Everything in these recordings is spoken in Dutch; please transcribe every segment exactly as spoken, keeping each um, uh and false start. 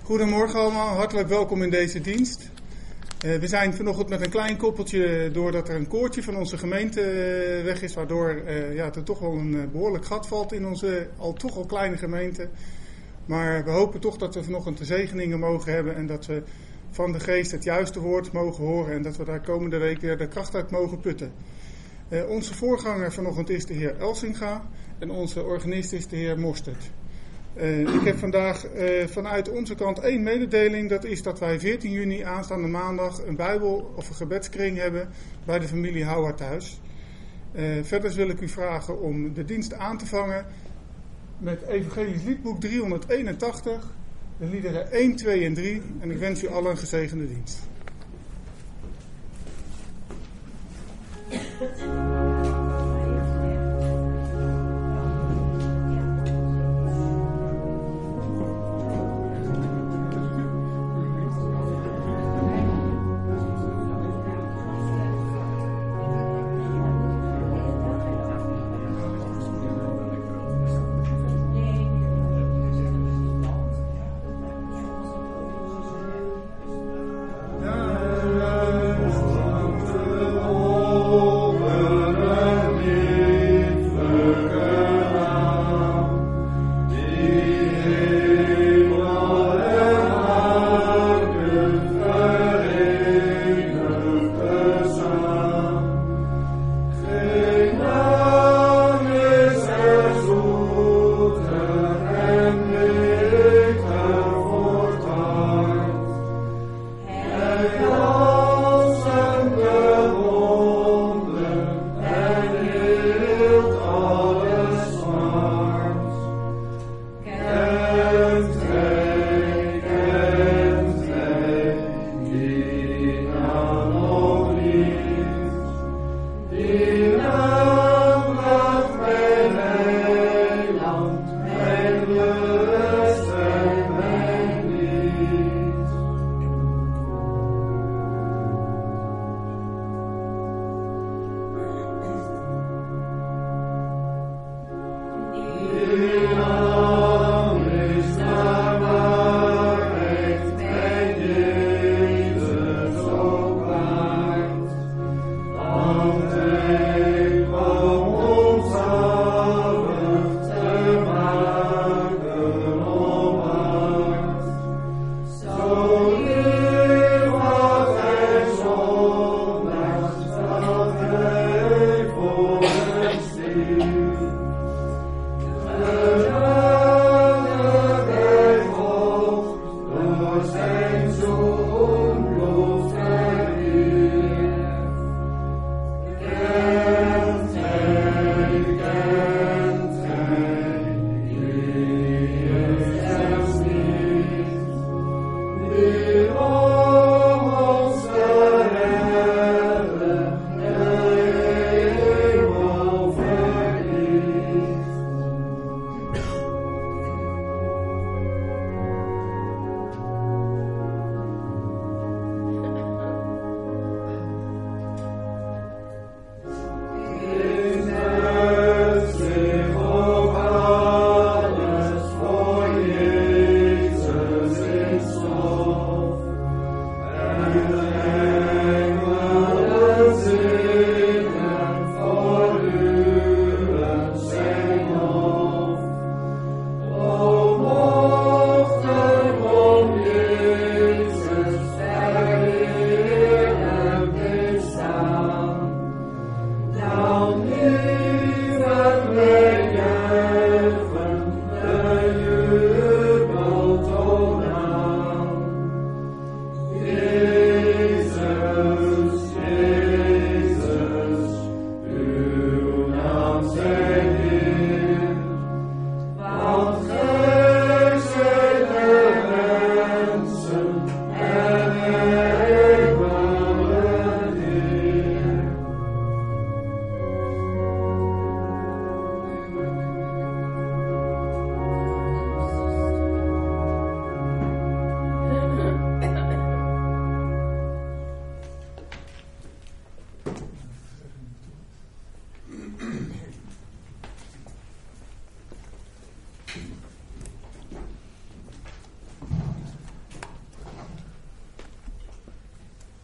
Goedemorgen allemaal, hartelijk welkom in deze dienst. Uh, we zijn vanochtend met een klein koppeltje doordat er een koortje van onze gemeente uh, weg is, waardoor uh, ja, er toch wel een uh, behoorlijk gat valt in onze al toch al kleine gemeente. Maar we hopen toch dat we vanochtend de zegeningen mogen hebben en dat we van de geest het juiste woord mogen horen en dat we daar komende week weer de kracht uit mogen putten. Uh, onze voorganger vanochtend is de heer Elsinga en onze organist is de heer Mostert. Uh, ik heb vandaag uh, vanuit onze kant één mededeling. Dat is dat wij veertien juni aanstaande maandag een bijbel- of een gebedskring hebben bij de familie Houwaard thuis. Uh, verder wil ik u vragen om de dienst aan te vangen met Evangelisch Liedboek driehonderdeenentachtig, de liederen één, twee en drie. En ik wens u allen een gezegende dienst.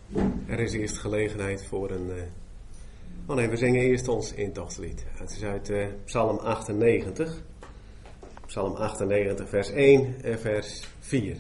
Er is eerst gelegenheid voor een... Uh... Oh nee, we zingen eerst ons intochtslied. Het is uit uh, Psalm achtennegentig. Psalm achtennegentig, vers één en vers vier.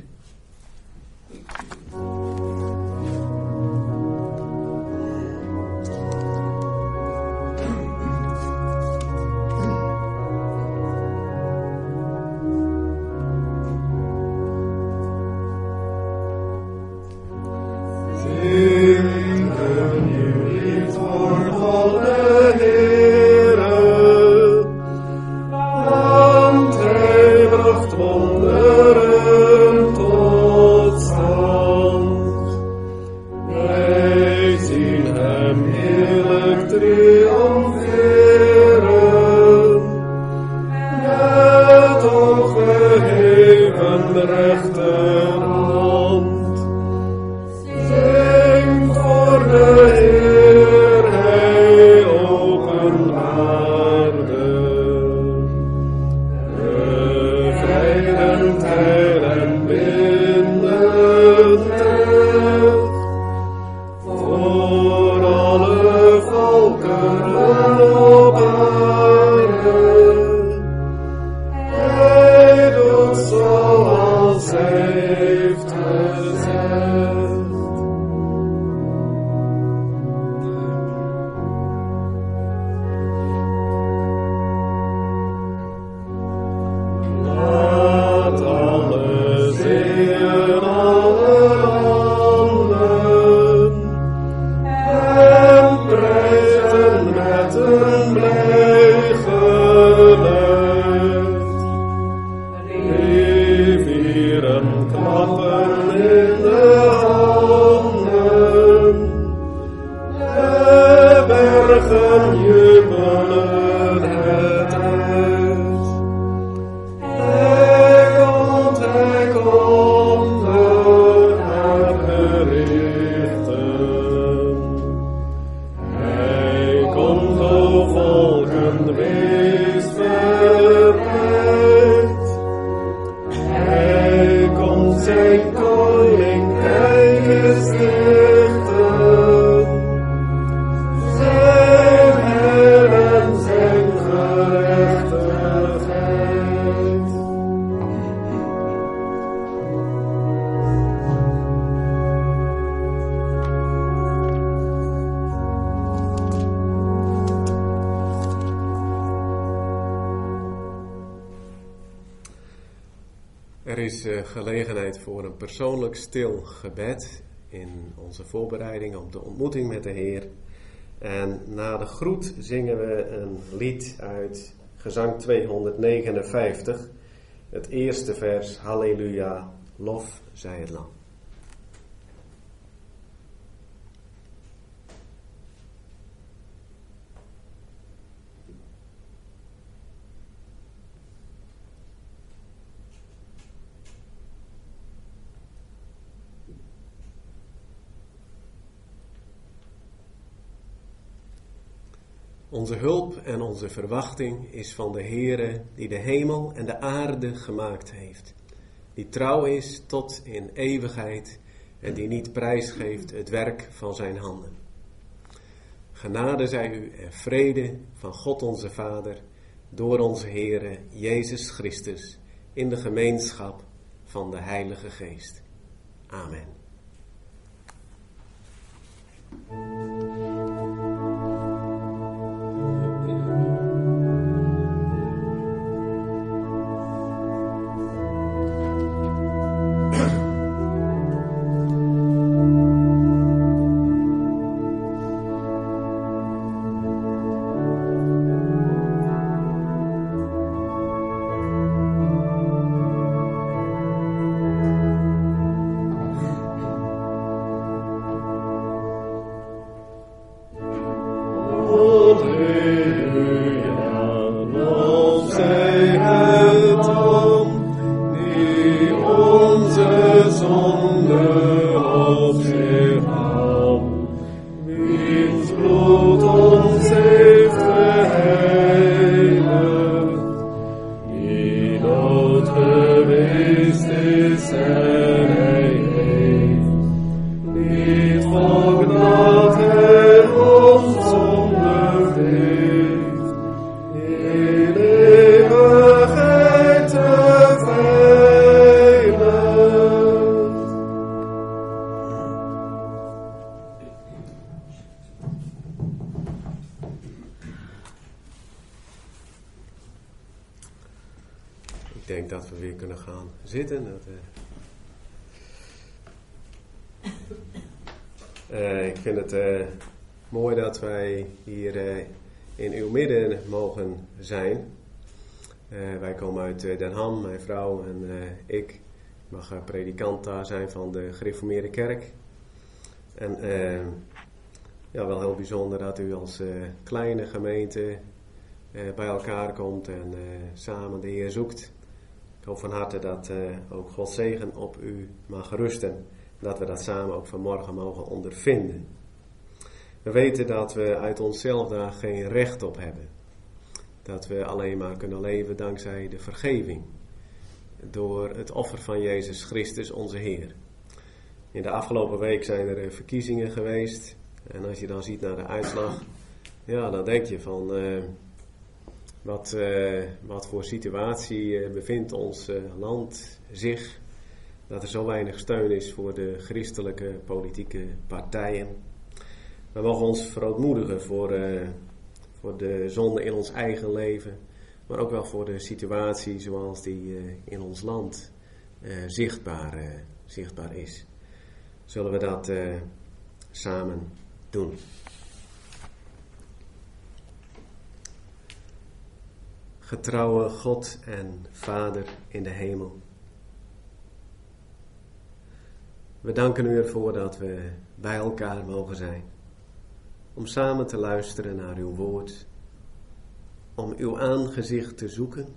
Er is uh, gelegenheid voor een persoonlijk stil gebed in onze voorbereiding op de ontmoeting met de Heer. En na de groet zingen we een lied uit Gezang tweehonderdnegenenvijftig. Het eerste vers, Halleluja, lof zij het Lam. Onze hulp en onze verwachting is van de Heere die de hemel en de aarde gemaakt heeft. Die trouw is tot in eeuwigheid en die niet prijsgeeft het werk van zijn handen. Genade zij u en vrede van God onze Vader door onze Heere Jezus Christus in de gemeenschap van de Heilige Geest. Amen. denk dat we weer kunnen gaan zitten. Dat, uh... uh, ik vind het uh, mooi dat wij hier uh, in uw midden mogen zijn. Uh, wij komen uit uh, Den Ham, mijn vrouw en uh, ik. Ik mag uh, predikant daar zijn van de gereformeerde kerk. En uh, ja, wel heel bijzonder dat u als uh, kleine gemeente uh, bij elkaar komt en uh, samen de Heer zoekt. Ik hoop van harte dat uh, ook Gods zegen op u mag rusten. Dat we dat samen ook vanmorgen mogen ondervinden. We weten dat we uit onszelf daar geen recht op hebben. Dat we alleen maar kunnen leven dankzij de vergeving. Door het offer van Jezus Christus onze Heer. In de afgelopen week zijn er verkiezingen geweest. En als je dan ziet naar de uitslag. Ja, dan denk je van. Uh, wat, uh, wat voor situatie uh, bevindt ons uh, land zich. Dat er zo weinig steun is voor de christelijke politieke partijen. We mogen ons verootmoedigen voor, uh, voor de zonde in ons eigen leven. Maar ook wel voor de situatie zoals die uh, in ons land uh, zichtbaar, uh, zichtbaar is. Zullen we dat uh, samen doen. Getrouwe God en Vader in de hemel. We danken u ervoor dat we bij elkaar mogen zijn. Om samen te luisteren naar uw woord. Om uw aangezicht te zoeken.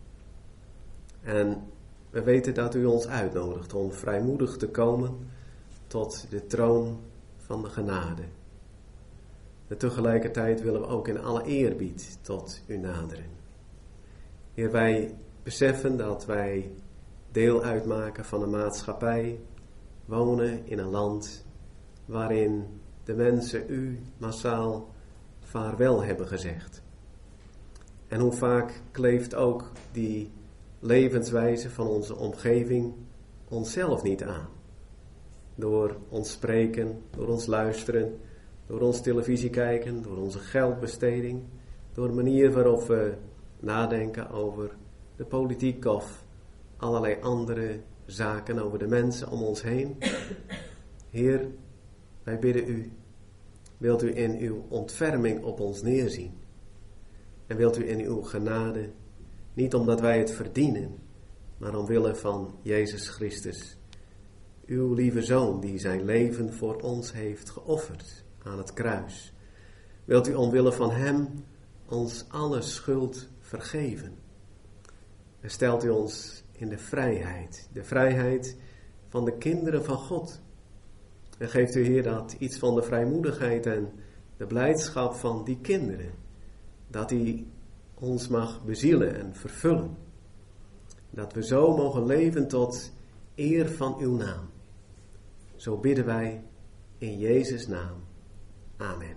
En we weten dat u ons uitnodigt om vrijmoedig te komen tot de troon van de genade. En tegelijkertijd willen we ook in alle eerbied tot u naderen. Heer, wij beseffen dat wij deel uitmaken van een maatschappij, wonen in een land waarin de mensen u massaal vaarwel hebben gezegd. En hoe vaak kleeft ook die levenswijze van onze omgeving onszelf niet aan. Door ons spreken, door ons luisteren, door ons televisie kijken, door onze geldbesteding, door de manier waarop we nadenken over de politiek of allerlei andere zaken over de mensen om ons heen. Heer, wij bidden u, wilt u in uw ontferming op ons neerzien. En wilt u in uw genade, niet omdat wij het verdienen, maar omwille van Jezus Christus, uw lieve Zoon die zijn leven voor ons heeft geofferd aan het kruis. Wilt u omwille van hem ons alle schuld vergeven. En stelt u ons in de vrijheid, de vrijheid van de kinderen van God. En geeft u, Heer, dat iets van de vrijmoedigheid en de blijdschap van die kinderen, dat die ons mag bezielen en vervullen. Dat we zo mogen leven tot eer van uw naam. Zo bidden wij in Jezus' naam. Amen.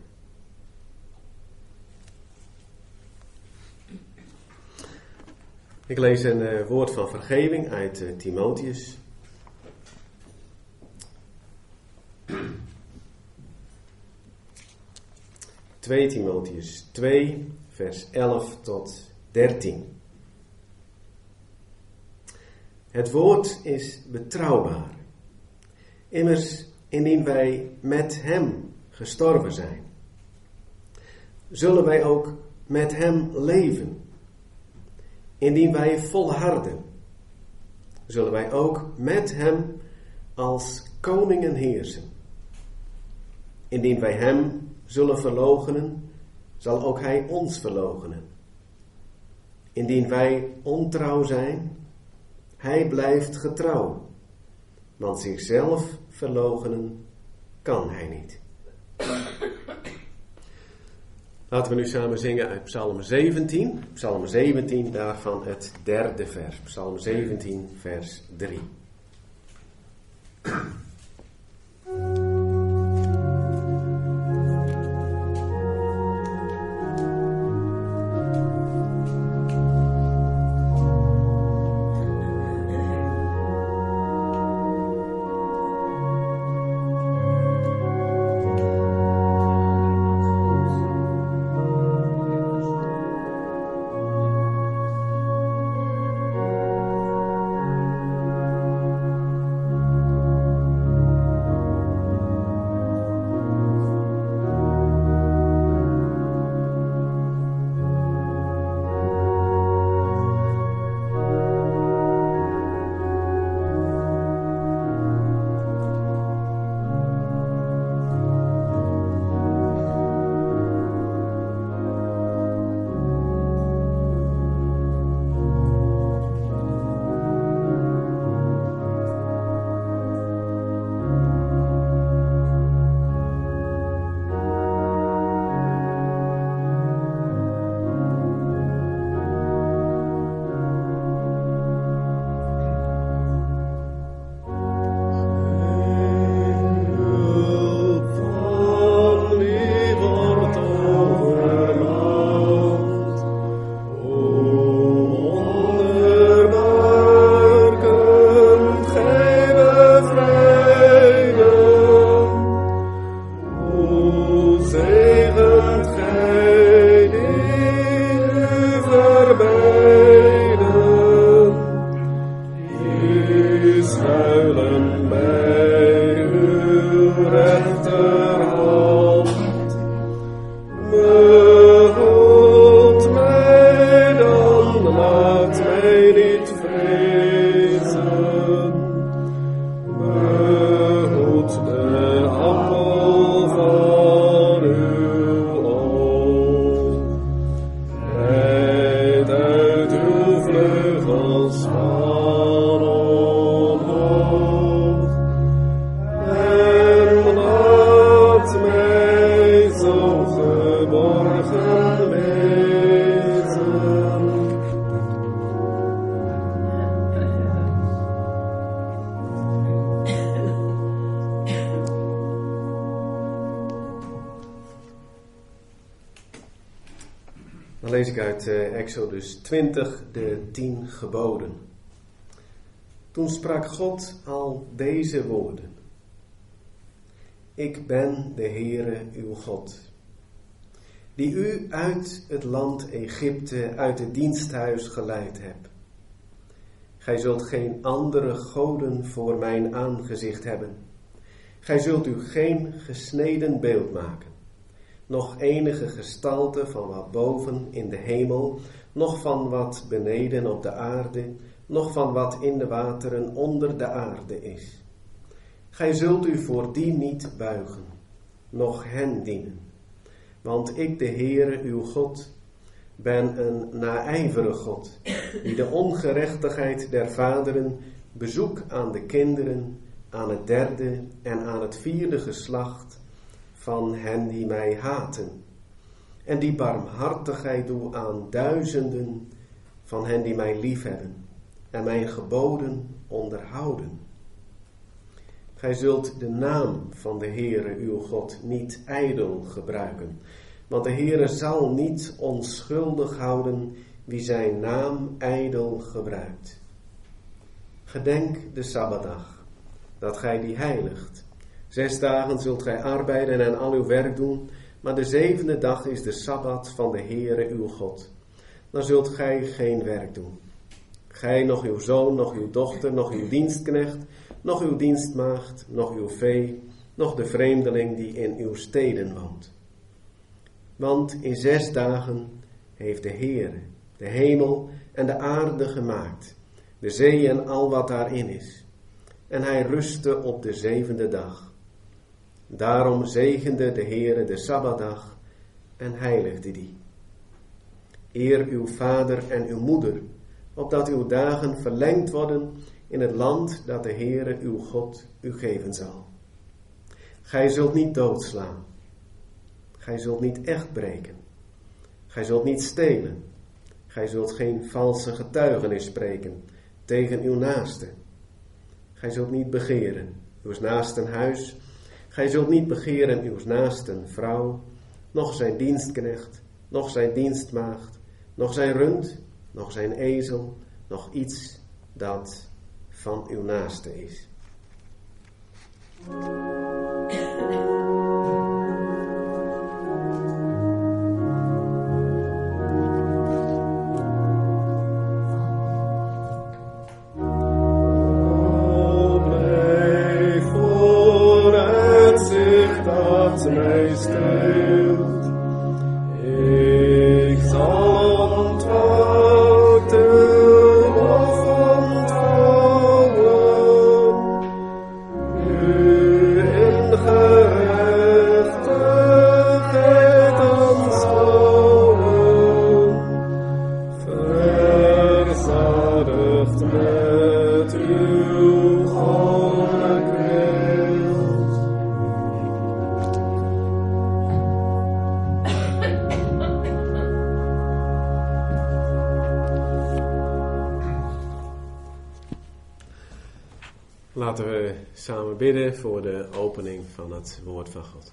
Ik lees een uh, woord van vergeving uit uh, Timotheus. twee Timotheus twee, vers elf tot dertien. Het woord is betrouwbaar. Immers, indien wij met hem gestorven zijn, zullen wij ook met hem leven. Indien wij volharden, zullen wij ook met hem als koningen heersen. Indien wij hem zullen verloochenen, zal ook hij ons verloochenen. Indien wij ontrouw zijn, hij blijft getrouw, want zichzelf verloochenen kan hij niet. Laten we nu samen zingen uit Psalm zeventien. Psalm zeventien, daarvan het derde vers. Psalm zeventien, vers drie. rechterhand. Behoed mij dan, laat mij niet vrezen. Behoed de appel van uw oog. Leid uit uw vleugels van omhoog. En laat mij zo geborgen wezen. Dan lees ik uit uh, Exodus twintig, de tien geboden. Toen sprak God al deze woorden. Ik ben de Heere uw God, die u uit het land Egypte, uit het diensthuis geleid heb. Gij zult geen andere goden voor mijn aangezicht hebben. Gij zult u geen gesneden beeld maken, nog enige gestalte van wat boven in de hemel, nog van wat beneden op de aarde, nog van wat in de wateren onder de aarde is. Gij zult u voor die niet buigen, noch hen dienen. Want ik, de Heere, uw God, ben een naijverig God, die de ongerechtigheid der vaderen bezoek aan de kinderen, aan het derde en aan het vierde geslacht van hen die mij haten. En die barmhartigheid doe aan duizenden van hen die mij liefhebben en mijn geboden onderhouden. Gij zult de naam van de Heere uw God niet ijdel gebruiken, want de Heere zal niet onschuldig houden wie zijn naam ijdel gebruikt. Gedenk de Sabbatdag, dat gij die heiligt. Zes dagen zult gij arbeiden en al uw werk doen, maar de zevende dag is de Sabbat van de Heere uw God. Dan zult gij geen werk doen. Gij, nog uw zoon, nog uw dochter, nog uw dienstknecht, nog uw dienstmaagd, nog uw vee, nog de vreemdeling die in uw steden woont. Want in zes dagen heeft de Heere de hemel en de aarde gemaakt, de zee en al wat daarin is. En hij rustte op de zevende dag. Daarom zegende de Heere de Sabbatdag en heiligde die. Eer uw vader en uw moeder, opdat uw dagen verlengd worden in het land dat de Heere uw God u geven zal. Gij zult niet doodslaan. Gij zult niet echt breken. Gij zult niet stelen. Gij zult geen valse getuigenis spreken tegen uw naaste. Gij zult niet begeren uw naasten huis. Gij zult niet begeren uw naasten vrouw, noch zijn dienstknecht, noch zijn dienstmaagd, noch zijn rund, noch zijn ezel, noch iets dat van uw naaste is. Laten we samen bidden voor de opening van het woord van God.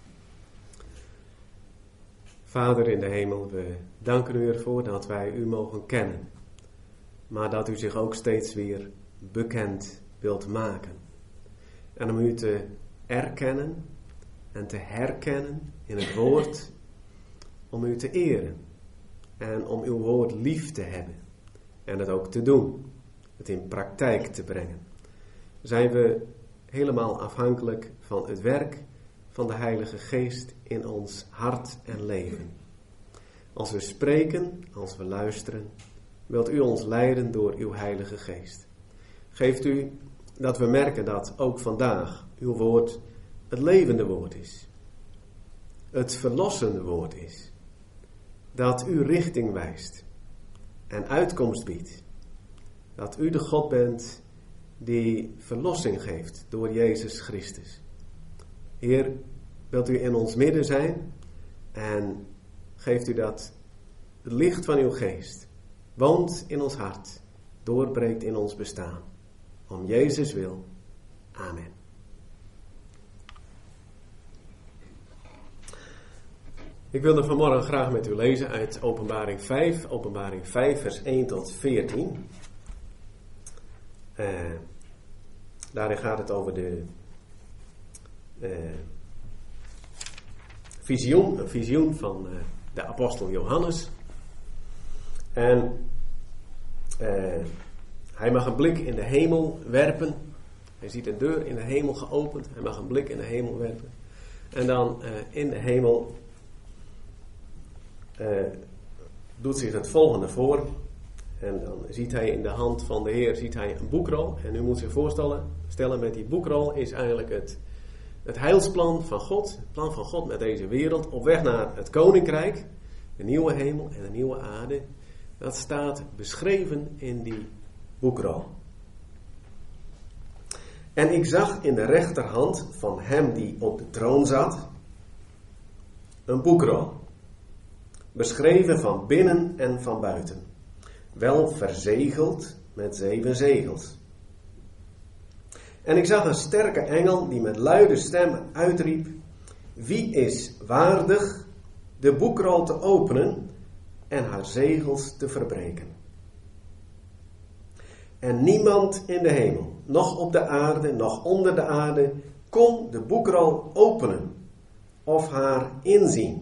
Vader in de hemel, we danken u ervoor dat wij u mogen kennen, maar dat u zich ook steeds weer bekend wilt maken. En om u te erkennen en te herkennen in het woord, om u te eren en om uw woord lief te hebben en het ook te doen, het in praktijk te brengen. Zijn we helemaal afhankelijk van het werk van de Heilige Geest in ons hart en leven. Als we spreken, als we luisteren, wilt u ons leiden door uw Heilige Geest. Geeft u dat we merken dat ook vandaag uw woord het levende woord is. Het verlossende woord is. Dat u richting wijst en uitkomst biedt. Dat u de God bent die verlossing geeft door Jezus Christus. Heer, wilt u in ons midden zijn en geeft u dat het licht van uw geest woont in ons hart, doorbreekt in ons bestaan. Om Jezus wil. Amen. Ik wilde vanmorgen graag met u lezen uit Openbaring vijf, Openbaring vijf vers één tot veertien. Uh, daarin gaat het over de uh, visioen, een visioen van uh, de apostel Johannes. En uh, hij mag een blik in de hemel werpen. Hij ziet een deur in de hemel geopend. Hij mag een blik in de hemel werpen. En dan uh, in de hemel uh, doet zich het volgende voor. En dan ziet hij in de hand van de Heer ziet hij een boekrol. En u moet zich voorstellen, stellen met die boekrol is eigenlijk het, het heilsplan van God. Het plan van God met deze wereld. Op weg naar het koninkrijk. De nieuwe hemel en de nieuwe aarde. Dat staat beschreven in die boekrol. En ik zag in de rechterhand van hem die op de troon zat een boekrol. Beschreven van binnen en van buiten. Wel verzegeld met zeven zegels. En ik zag een sterke engel die met luide stem uitriep: wie is waardig de boekrol te openen en haar zegels te verbreken? En niemand in de hemel, noch op de aarde, noch onder de aarde, kon de boekrol openen of haar inzien.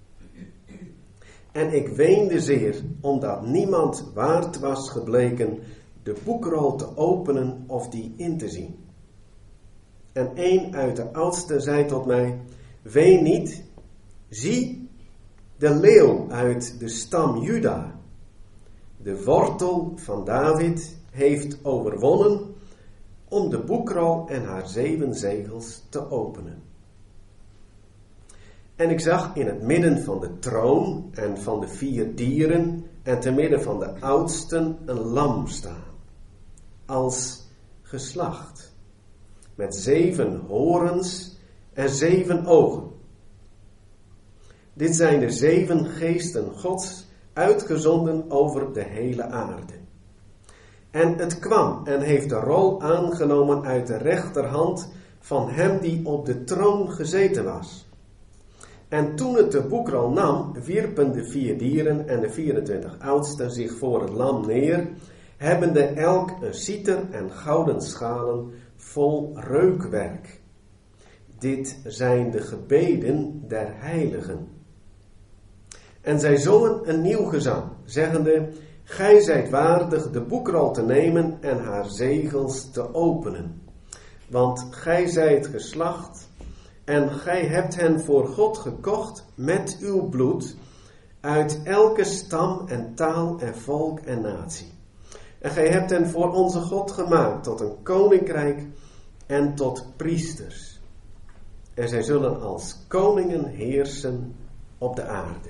En ik weende zeer, omdat niemand waard was gebleken de boekrol te openen of die in te zien. En een uit de oudsten zei tot mij: ween niet, zie, de leeuw uit de stam Juda, de wortel van David, heeft overwonnen om de boekrol en haar zeven zegels te openen. En ik zag in het midden van de troon en van de vier dieren en te midden van de oudsten een lam staan, als geslacht, met zeven horens en zeven ogen. Dit zijn de zeven geesten Gods, uitgezonden over de hele aarde. En het kwam en heeft de rol aangenomen uit de rechterhand van hem die op de troon gezeten was. En toen het de boekrol nam, wierpen de vier dieren en de vierentwintig oudsten zich voor het lam neer, hebbende elk een citer en gouden schalen vol reukwerk. Dit zijn de gebeden der heiligen. En zij zongen een nieuw gezang, zeggende: gij zijt waardig de boekrol te nemen en haar zegels te openen. Want gij zijt geslacht en gij hebt hen voor God gekocht met uw bloed uit elke stam en taal en volk en natie. En gij hebt hen voor onze God gemaakt tot een koninkrijk en tot priesters. En zij zullen als koningen heersen op de aarde.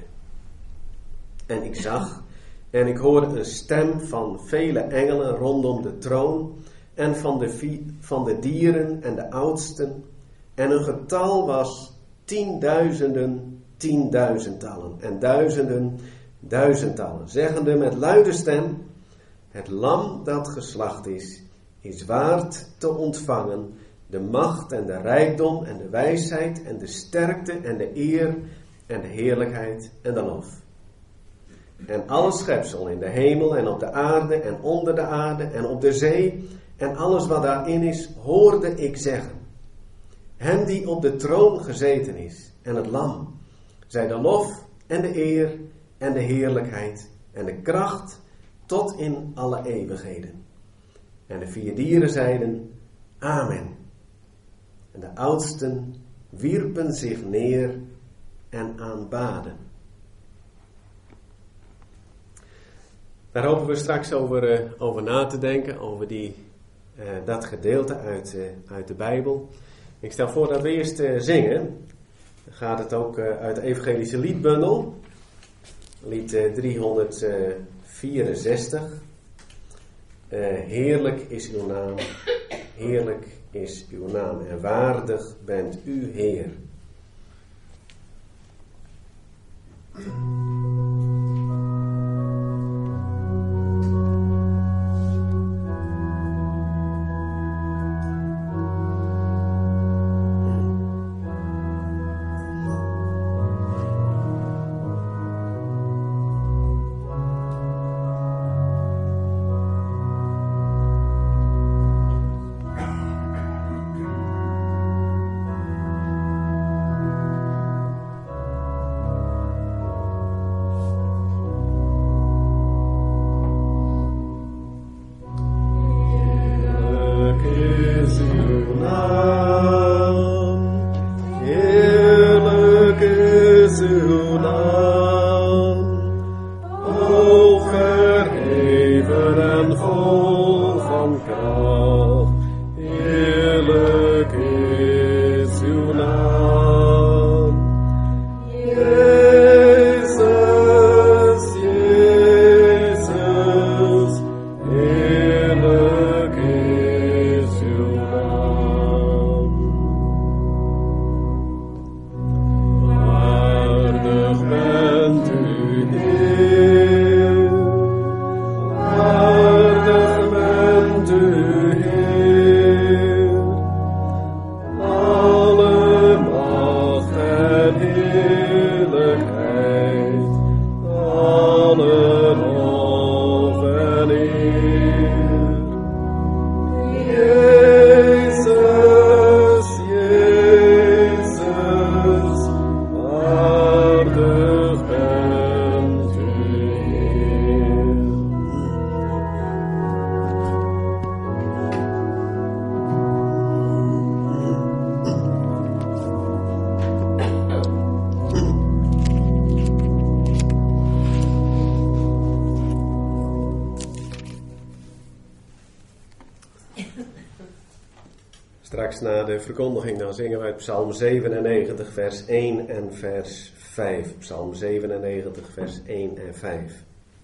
En ik zag en ik hoorde een stem van vele engelen rondom de troon en van de, vi- van de dieren en de oudsten. En een getal was tienduizenden, tienduizendtallen en duizenden, duizendtallen, zeggende met luide stem: het lam dat geslacht is, is waard te ontvangen de macht en de rijkdom en de wijsheid en de sterkte en de eer en de heerlijkheid en de lof. En alle schepsel in de hemel en op de aarde en onder de aarde en op de zee en alles wat daarin is, hoorde ik zeggen: hem die op de troon gezeten is en het lam, zij de lof en de eer en de heerlijkheid en de kracht tot in alle eeuwigheden. En de vier dieren zeiden: Amen. En de oudsten wierpen zich neer en aanbaden. Daar hopen we straks over, uh, over na te denken, over die, uh, dat gedeelte uit, uh, uit de Bijbel. Ik stel voor dat we eerst uh, zingen. Dan gaat het ook uh, uit de evangelische liedbundel. Lied uh, driehonderdvierenzestig. Uh, heerlijk is uw naam, heerlijk is uw naam en waardig bent u, Heer. Straks na de verkondiging dan zingen wij Psalm zevenennegentig vers één en vers vijf. Psalm zevenennegentig vers één en vijf.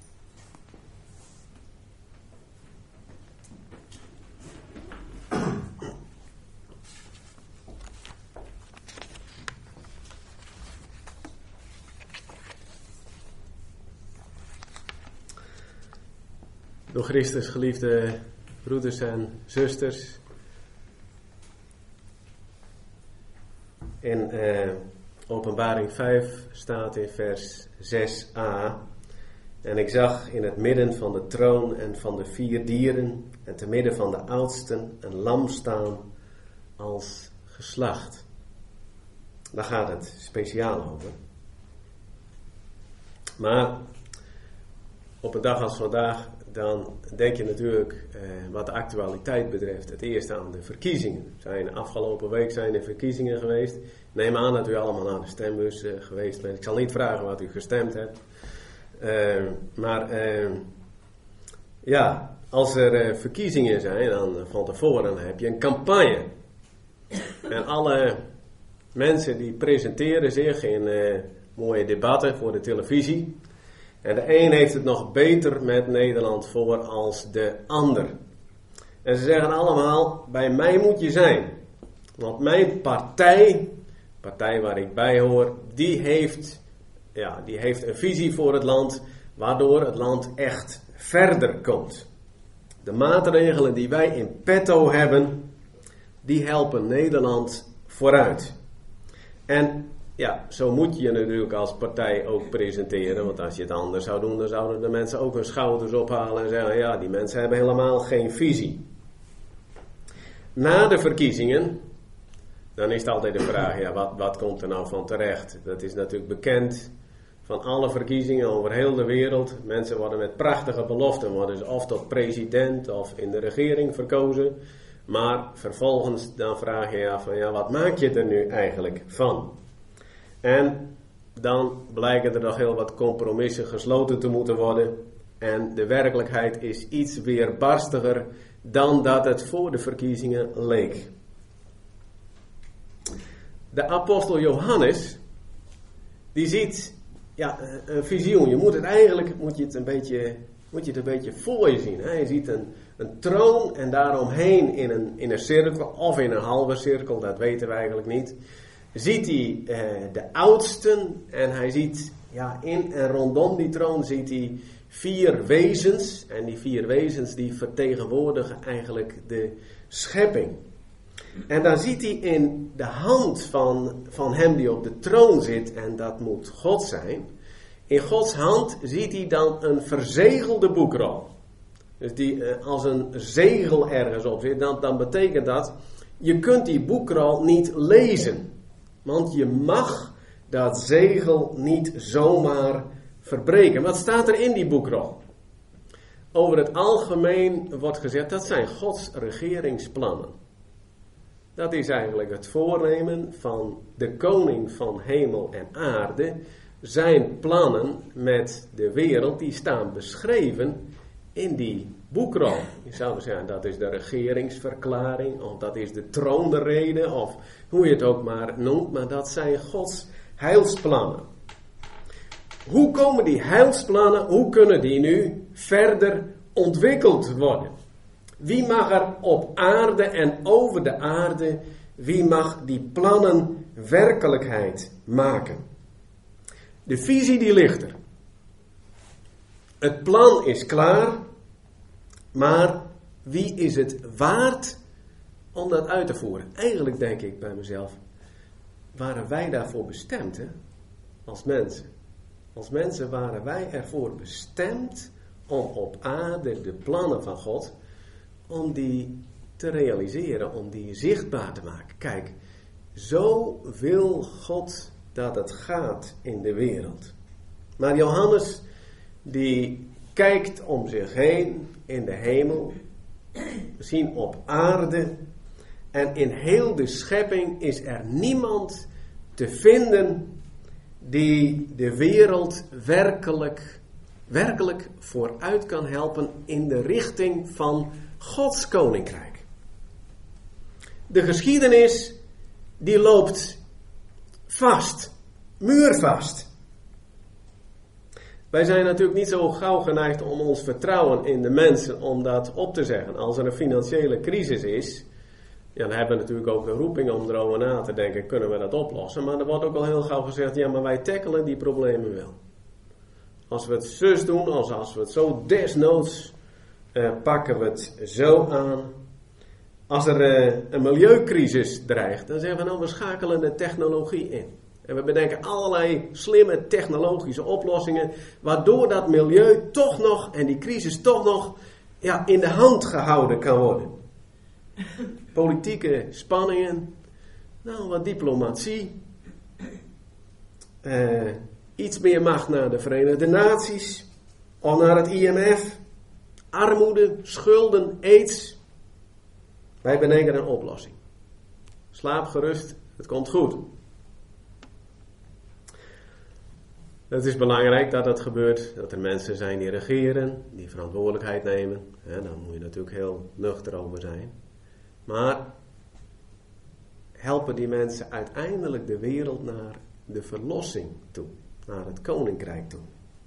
Door Christus geliefde broeders en zusters. In uh, Openbaring vijf staat in vers zes a. En ik zag in het midden van de troon en van de vier dieren en te midden van de oudsten een lam staan als geslacht. Daar gaat het speciaal over. Maar op een dag als vandaag, dan denk je natuurlijk eh, wat de actualiteit betreft het eerst aan de verkiezingen. Zijn, afgelopen week zijn er verkiezingen geweest. Ik neem aan dat u allemaal naar de stembus uh, geweest bent. Ik zal niet vragen wat u gestemd hebt. Uh, maar uh, ja, als er uh, verkiezingen zijn, dan van tevoren heb je een campagne. En alle mensen die presenteren zich in uh, mooie debatten voor de televisie. En de een heeft het nog beter met Nederland voor als de ander. En ze zeggen allemaal, bij mij moet je zijn. Want mijn partij, partij waar ik bij hoor, die heeft, ja, die heeft een visie voor het land, waardoor het land echt verder komt. De maatregelen die wij in petto hebben, die helpen Nederland vooruit. En ja, zo moet je je natuurlijk als partij ook presenteren. Want als je het anders zou doen, dan zouden de mensen ook hun schouders ophalen en zeggen, ja, die mensen hebben helemaal geen visie. Na de verkiezingen, dan is het altijd de vraag, ja, wat, wat komt er nou van terecht? Dat is natuurlijk bekend van alle verkiezingen over heel de wereld. Mensen worden met prachtige beloften, worden ze of tot president of in de regering verkozen. Maar vervolgens dan vraag je je af van ja, wat maak je er nu eigenlijk van? En dan blijken er nog heel wat compromissen gesloten te moeten worden. En de werkelijkheid is iets weerbarstiger dan dat het voor de verkiezingen leek. De apostel Johannes, die ziet ja, een visioen. Je moet het eigenlijk moet je het een beetje, moet je het een beetje voor je zien. Hè? Je ziet een, een troon en daaromheen in een, in een cirkel of in een halve cirkel, dat weten we eigenlijk niet. Ziet hij eh, de oudsten en hij ziet ja, in en rondom die troon ziet hij vier wezens. En die vier wezens die vertegenwoordigen eigenlijk de schepping. En dan ziet hij in de hand van, van hem die op de troon zit, en dat moet God zijn. In Gods hand ziet hij dan een verzegelde boekrol. Dus die eh, als een zegel ergens op zit, dan, dan betekent dat, je kunt die boekrol niet lezen. Want je mag dat zegel niet zomaar verbreken. Wat staat er in die boekrol? Over het algemeen wordt gezegd, dat zijn Gods regeringsplannen. Dat is eigenlijk het voornemen van de koning van hemel en aarde. Zijn plannen met de wereld, die staan beschreven in die boekrol. Je zou zeggen, dat is de regeringsverklaring, of dat is de troonrede, of hoe je het ook maar noemt. Maar dat zijn Gods heilsplannen. Hoe komen die heilsplannen, hoe kunnen die nu verder ontwikkeld worden? Wie mag er op aarde en over de aarde, wie mag die plannen werkelijkheid maken? De visie die ligt er. Het plan is klaar, maar wie is het waard om dat uit te voeren? Eigenlijk denk ik bij mezelf, waren wij daarvoor bestemd, hè? Als mensen. Als mensen waren wij ervoor bestemd om op aarde de plannen van God, om die te realiseren, om die zichtbaar te maken. Kijk, zo wil God dat het gaat in de wereld. Maar Johannes, die kijkt om zich heen in de hemel, misschien op aarde, en in heel de schepping is er niemand te vinden die de wereld werkelijk, werkelijk vooruit kan helpen in de richting van Gods koninkrijk. De geschiedenis die loopt vast, muurvast. Wij zijn natuurlijk niet zo gauw geneigd om ons vertrouwen in de mensen om dat op te zeggen. Als er een financiële crisis is, ja, dan hebben we natuurlijk ook de roeping om erover na te denken, kunnen we dat oplossen? Maar er wordt ook al heel gauw gezegd, ja, maar wij tackelen die problemen wel. Als we het zus doen, als, als we het zo desnoods uh, pakken we het zo aan. Als er uh, een milieucrisis dreigt, dan zeggen we nou, we schakelen de technologie in. En we bedenken allerlei slimme technologische oplossingen, waardoor dat milieu toch nog, en die crisis toch nog, ja, in de hand gehouden kan worden. Politieke spanningen, nou wat diplomatie, uh, iets meer macht naar de Verenigde Naties, of naar het I M F, armoede, schulden, aids. Wij bedenken een oplossing. Slaap gerust, het komt goed. Het is belangrijk dat dat gebeurt, dat er mensen zijn die regeren, die verantwoordelijkheid nemen. Ja, daar moet je natuurlijk heel nuchter over zijn. Maar helpen die mensen uiteindelijk de wereld naar de verlossing toe, naar het koninkrijk toe.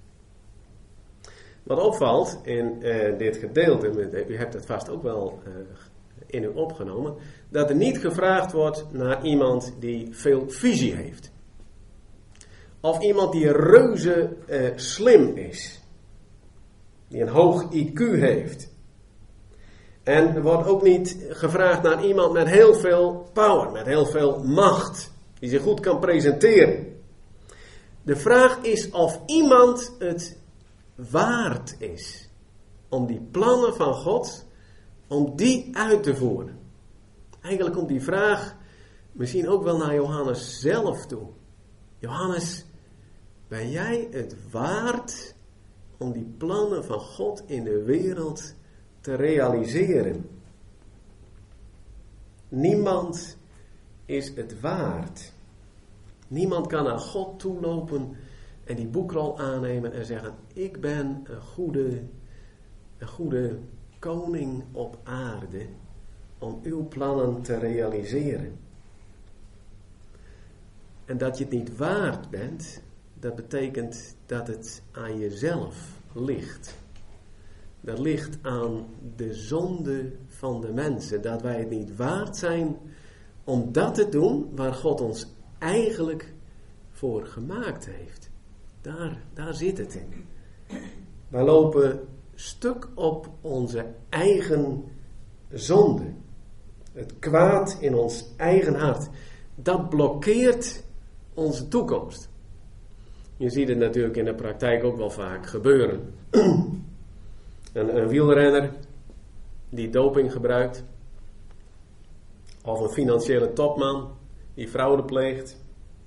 Wat opvalt in uh, dit gedeelte, u hebt het vast ook wel uh, in u opgenomen, dat er niet gevraagd wordt naar iemand die veel visie heeft. Of iemand die reuze uh, slim is. Die een hoog I Q heeft. En er wordt ook niet gevraagd naar iemand met heel veel power, met heel veel macht. Die zich goed kan presenteren. De vraag is of iemand het waard is om die plannen van God, om die uit te voeren. Eigenlijk komt die vraag misschien ook wel naar Johannes zelf toe. Johannes, ben jij het waard om die plannen van God in de wereld te realiseren? Niemand is het waard. Niemand kan naar God toelopen en die boekrol aannemen en zeggen: ik ben een goede, een goede koning op aarde om uw plannen te realiseren. En dat je het niet waard bent, dat betekent dat het aan jezelf ligt. Dat ligt aan de zonde van de mensen. Dat wij het niet waard zijn om dat te doen waar God ons eigenlijk voor gemaakt heeft. Daar, daar zit het in. Wij lopen stuk op onze eigen zonde. Het kwaad in ons eigen hart. Dat blokkeert onze toekomst. Je ziet het natuurlijk in de praktijk ook wel vaak gebeuren. Een, een wielrenner die doping gebruikt. Of een financiële topman die fraude pleegt.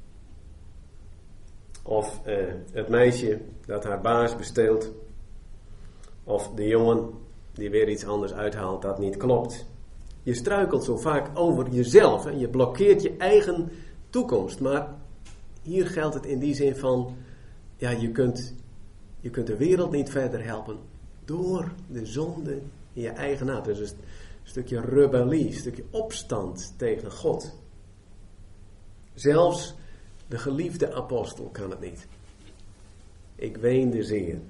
Of eh, het meisje dat haar baas besteelt. Of de jongen die weer iets anders uithaalt dat niet klopt. Je struikelt zo vaak over jezelf. Hè? Je blokkeert je eigen toekomst. Maar hier geldt het in die zin van... Ja, je kunt, je kunt de wereld niet verder helpen door de zonde in je eigen hart. Dus een stukje rebellie, een stukje opstand tegen God. Zelfs de geliefde apostel kan het niet. Ik weende zeer.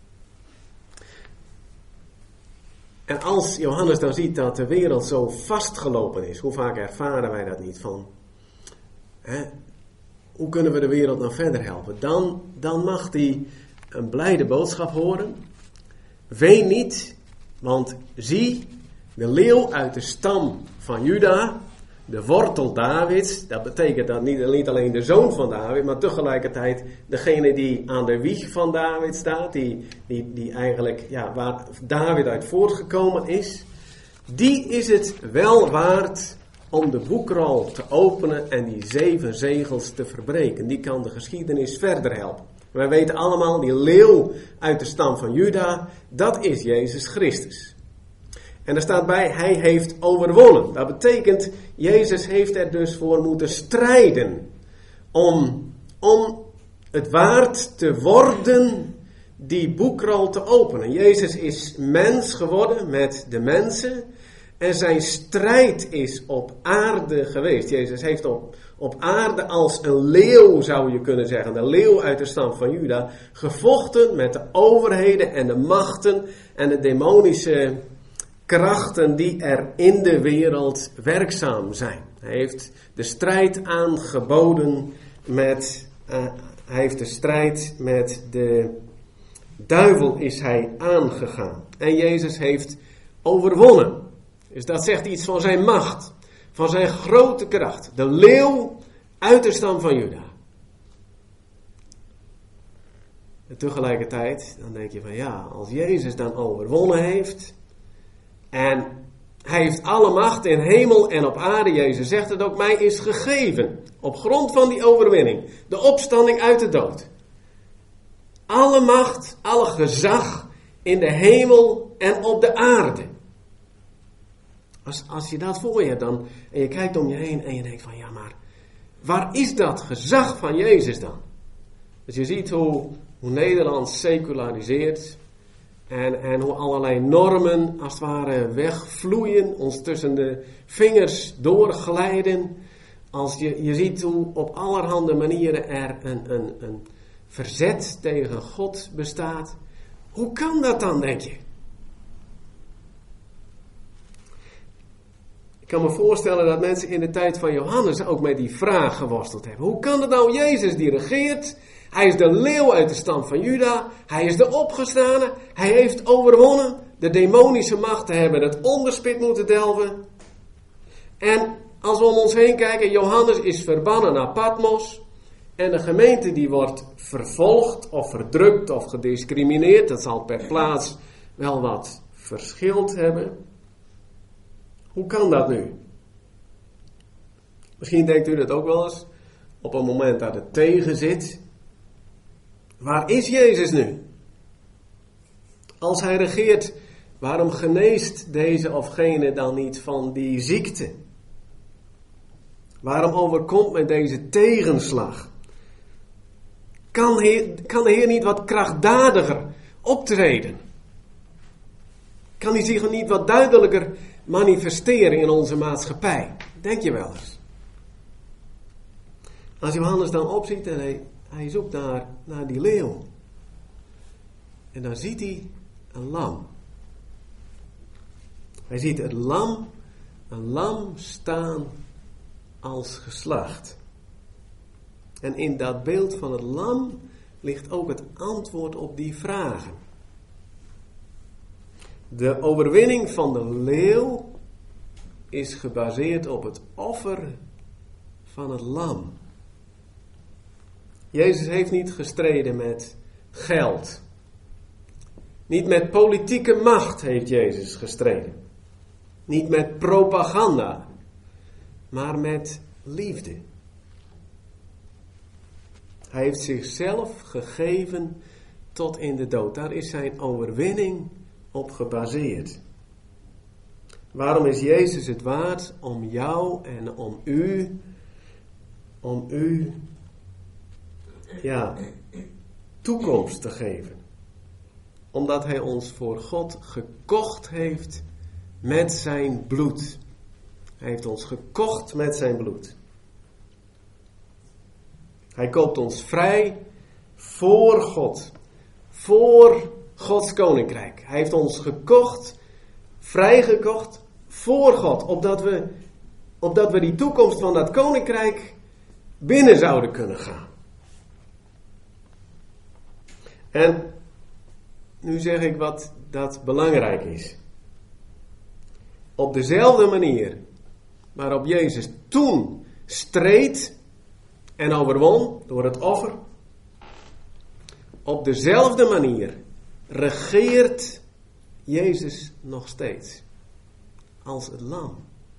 En als Johannes dan ziet dat de wereld zo vastgelopen is, hoe vaak ervaren wij dat niet van... Hè, hoe kunnen we de wereld nou verder helpen? Dan, dan mag hij een blijde boodschap horen. Ween niet, want zie, de leeuw uit de stam van Juda, de wortel Davids, dat betekent dat niet, niet alleen de zoon van David, maar tegelijkertijd degene die aan de wieg van David staat, die, die, die eigenlijk, ja, waar David uit voortgekomen is, die is het wel waard om de boekrol te openen en die zeven zegels te verbreken. Die kan de geschiedenis verder helpen. Wij weten allemaal, die leeuw uit de stam van Juda, dat is Jezus Christus. En er staat bij, hij heeft overwonnen. Dat betekent, Jezus heeft er dus voor moeten strijden. Om, om het waard te worden die boekrol te openen. Jezus is mens geworden met de mensen. En zijn strijd is op aarde geweest. Jezus heeft op, op aarde als een leeuw, zou je kunnen zeggen, de leeuw uit de stam van Juda, gevochten met de overheden en de machten en de demonische krachten die er in de wereld werkzaam zijn. Hij heeft de strijd aangeboden met, uh, hij heeft de strijd met de duivel is hij aangegaan. En Jezus heeft overwonnen. Dus dat zegt iets van zijn macht, van zijn grote kracht. De leeuw uit de stam van Juda. En tegelijkertijd, dan denk je van ja, als Jezus dan overwonnen heeft, en hij heeft alle macht in hemel en op aarde, Jezus zegt het ook, mij is gegeven, op grond van die overwinning, de opstanding uit de dood. Alle macht, alle gezag in de hemel en op de aarde. Als, als je dat voor je hebt dan, en je kijkt om je heen en je denkt van ja, maar waar is dat gezag van Jezus dan? Dus je ziet hoe, hoe Nederland seculariseert en, en hoe allerlei normen als het ware wegvloeien, ons tussen de vingers doorglijden. Als je, je ziet hoe op allerhande manieren er een, een, een verzet tegen God bestaat. Hoe kan dat dan, denk je? Ik kan me voorstellen dat mensen in de tijd van Johannes ook met die vraag geworsteld hebben. Hoe kan het nou, Jezus die regeert? Hij is de leeuw uit de stam van Juda. Hij is de opgestane. Hij heeft overwonnen. De demonische machten hebben het onderspit moeten delven. En als we om ons heen kijken, Johannes is verbannen naar Patmos. En de gemeente die wordt vervolgd of verdrukt of gediscrimineerd. Dat zal per plaats wel wat verschild hebben. Hoe kan dat nu? Misschien denkt u dat ook wel eens op een moment dat het tegen zit. Waar is Jezus nu? Als hij regeert, waarom geneest deze of gene dan niet van die ziekte? Waarom overkomt mij deze tegenslag? Kan, heer, kan de Heer niet wat krachtdadiger optreden? Kan hij zich niet wat duidelijker manifesteren in onze maatschappij? Denk je wel eens. Als Johannes dan opziet en hij, hij zoekt naar, naar die leeuw. En dan ziet hij een lam. Hij ziet het lam, een lam staan als geslacht. En in dat beeld van het lam ligt ook het antwoord op die vragen. De overwinning van de leeuw is gebaseerd op het offer van het lam. Jezus heeft niet gestreden met geld. Niet met politieke macht heeft Jezus gestreden. Niet met propaganda. Maar met liefde. Hij heeft zichzelf gegeven tot in de dood. Daar is zijn overwinning op gebaseerd. Waarom is Jezus het waard om jou en om u, om u, ja, toekomst te geven? Omdat hij ons voor God gekocht heeft met zijn bloed. Hij heeft ons gekocht met zijn bloed. Hij koopt ons vrij voor God. Voor Gods koninkrijk. Hij heeft ons gekocht, vrijgekocht voor God. Opdat we, opdat we die toekomst van dat koninkrijk binnen zouden kunnen gaan. En nu zeg ik wat dat belangrijk is. Op dezelfde manier waarop Jezus toen streed en overwon door het offer. Op dezelfde manier regeert Jezus nog steeds. Als het lam.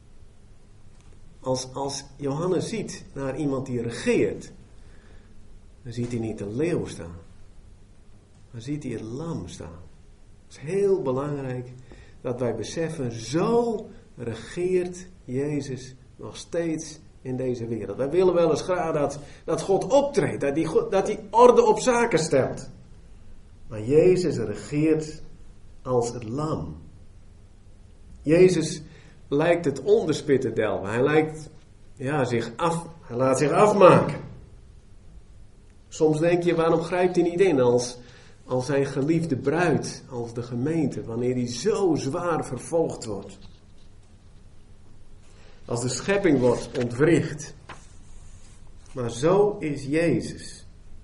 Als, als Johannes ziet naar iemand die regeert, dan ziet hij niet een leeuw staan. Dan ziet hij het lam staan. Het is heel belangrijk dat wij beseffen, zo regeert Jezus nog steeds in deze wereld. Wij willen wel eens graag dat, dat God optreedt, dat hij dat die orde op zaken stelt. Maar Jezus regeert als het lam. Jezus lijkt het onderspit te delven. Hij lijkt ja, zich af, hij laat zich afmaken. Soms denk je, waarom grijpt hij niet in als, als zijn geliefde bruid, als de gemeente, wanneer hij zo zwaar vervolgd wordt. Als de schepping wordt ontwricht. Maar zo is Jezus.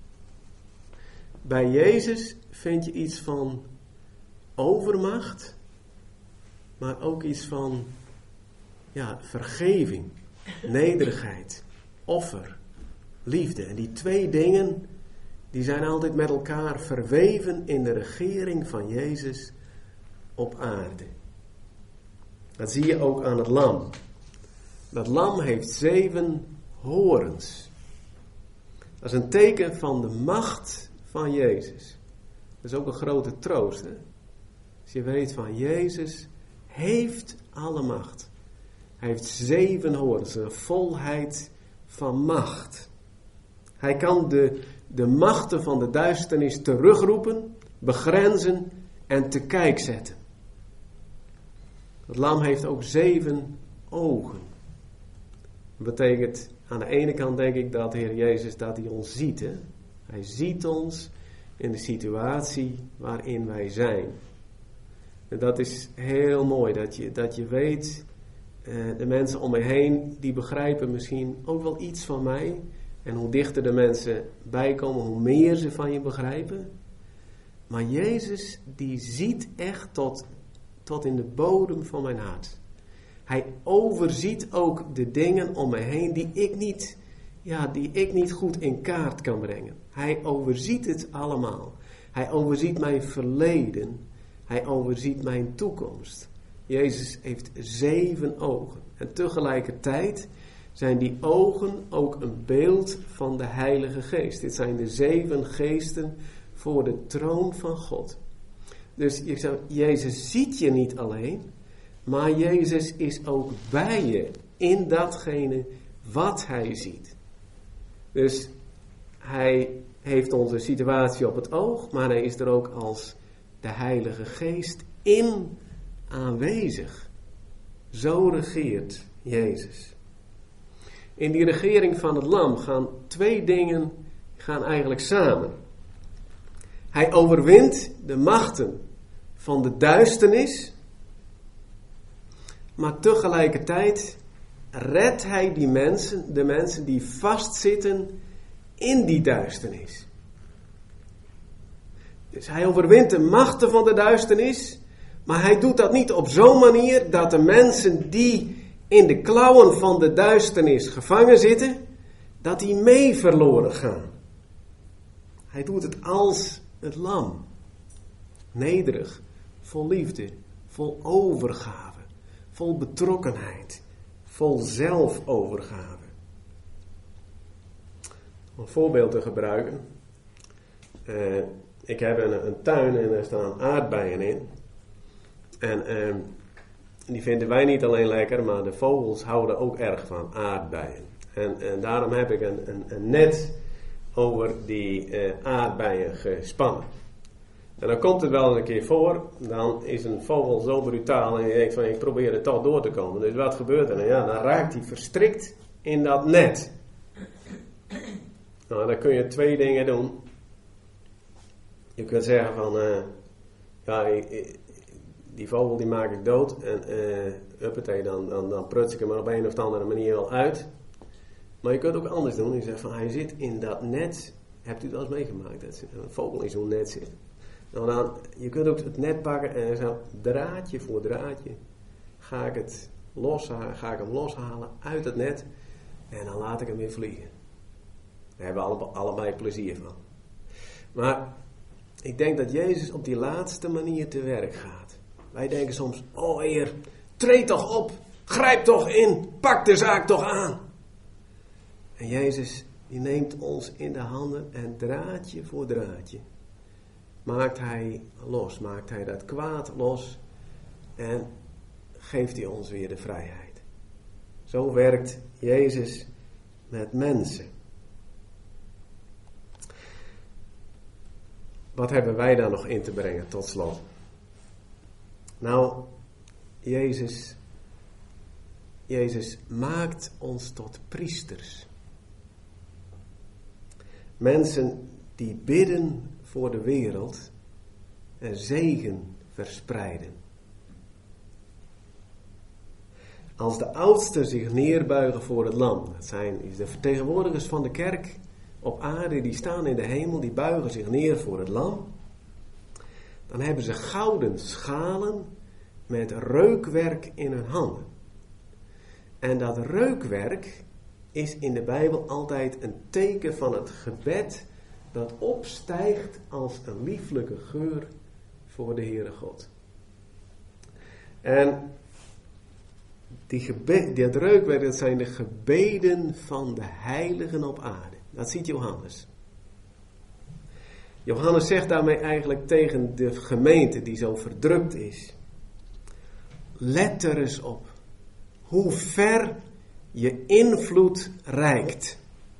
Bij Jezus vind je iets van overmacht, maar ook iets van ja, vergeving, nederigheid, offer, liefde. En die twee dingen, die zijn altijd met elkaar verweven in de regering van Jezus op aarde. Dat zie je ook aan het lam. Dat lam heeft zeven horens. Dat is een teken van de macht van Jezus. Dat is ook een grote troost. Hè? Als je weet van Jezus heeft alle macht. Hij heeft zeven horens, een volheid van macht. Hij kan de, de machten van de duisternis terugroepen, begrenzen en te kijk zetten. Het lam heeft ook zeven ogen. Dat betekent, aan de ene kant denk ik dat de Heer Jezus, dat hij ons ziet. Hè? Hij ziet ons in de situatie waarin wij zijn. En dat is heel mooi, dat je, dat je weet, eh, de mensen om me heen, die begrijpen misschien ook wel iets van mij. En hoe dichter de mensen bijkomen, hoe meer ze van je begrijpen. Maar Jezus, die ziet echt tot, tot in de bodem van mijn hart. Hij overziet ook de dingen om me heen die ik niet, ja, die ik niet goed in kaart kan brengen. Hij overziet het allemaal. Hij overziet mijn verleden. Hij overziet mijn toekomst. Jezus heeft zeven ogen. En tegelijkertijd zijn die ogen ook een beeld van de Heilige Geest. Dit zijn de zeven geesten voor de troon van God. Dus je zou, Jezus ziet je niet alleen, maar Jezus is ook bij je in datgene wat hij ziet. Dus hij heeft onze situatie op het oog, maar hij is er ook als de Heilige Geest in aanwezig. Zo regeert Jezus. In die regering van het lam gaan twee dingen gaan eigenlijk samen. Hij overwint de machten van de duisternis, maar tegelijkertijd redt hij die mensen, de mensen die vastzitten in die duisternis. Dus hij overwint de machten van de duisternis, maar hij doet dat niet op zo'n manier dat de mensen die in de klauwen van de duisternis gevangen zitten, dat die mee verloren gaan. Hij doet het als het lam. Nederig, vol liefde, vol overgave, vol betrokkenheid, vol zelfovergave. Om een voorbeeld te gebruiken. Uh, ik heb een, een tuin en er staan aardbeien in. En uh, die vinden wij niet alleen lekker, maar de vogels houden ook erg van aardbeien. En, en daarom heb ik een, een, een net over die uh, aardbeien gespannen. En dan komt het wel eens een keer voor, dan is een vogel zo brutaal en je denkt van ik probeer er toch door te komen. Dus wat gebeurt er? Nou ja, dan raakt hij verstrikt in dat net. Nou, dan kun je twee dingen doen. Je kunt zeggen van, uh, ja, ik, die vogel die maak ik dood en uh, uppatee, dan, dan, dan pruts ik hem er op een of andere manier wel uit. Maar je kunt ook anders doen. Je zegt van, hij zit in dat net. Hebt u dat eens meegemaakt? Dat een vogel in zo'n net zit. Nou dan, je kunt ook het net pakken en zo draadje voor draadje ga ik, het los, ga ik hem loshalen uit het net en dan laat ik hem weer vliegen. Daar hebben we alle, allebei plezier van. Maar ik denk dat Jezus op die laatste manier te werk gaat. Wij denken soms, oh Heer, treed toch op, grijp toch in, pak de zaak toch aan. En Jezus die neemt ons in de handen en draadje voor draadje maakt hij los, maakt hij dat kwaad los en geeft hij ons weer de vrijheid. Zo werkt Jezus met mensen. Wat hebben wij daar nog in te brengen tot slot? Nou, Jezus, Jezus maakt ons tot priesters. Mensen die bidden voor de wereld en zegen verspreiden. Als de oudsten zich neerbuigen voor het lam, dat zijn de vertegenwoordigers van de kerk op aarde, die staan in de hemel, die buigen zich neer voor het lam, dan hebben ze gouden schalen met reukwerk in hun handen. En dat reukwerk is in de Bijbel altijd een teken van het gebed dat opstijgt als een lieflijke geur voor de Heere God. En die gebed, dat reukwerk, dat zijn de gebeden van de heiligen op aarde. Dat ziet Johannes. Johannes zegt daarmee eigenlijk tegen de gemeente die zo verdrukt is: let er eens op hoe ver je invloed reikt.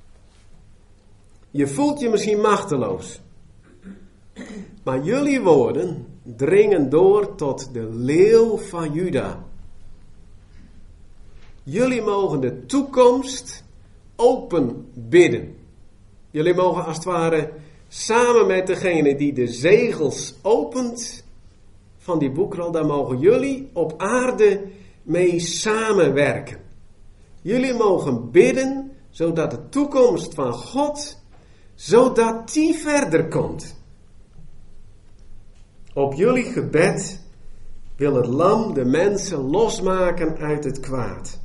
Je voelt je misschien machteloos. Maar jullie woorden dringen door tot de leeuw van Juda. Jullie mogen de toekomst open bidden. Jullie mogen als het ware samen met degene die de zegels opent van die boekrol, daar mogen jullie op aarde mee samenwerken. Jullie mogen bidden zodat de toekomst van God, zodat die verder komt. Op jullie gebed wil het lam de mensen losmaken uit het kwaad.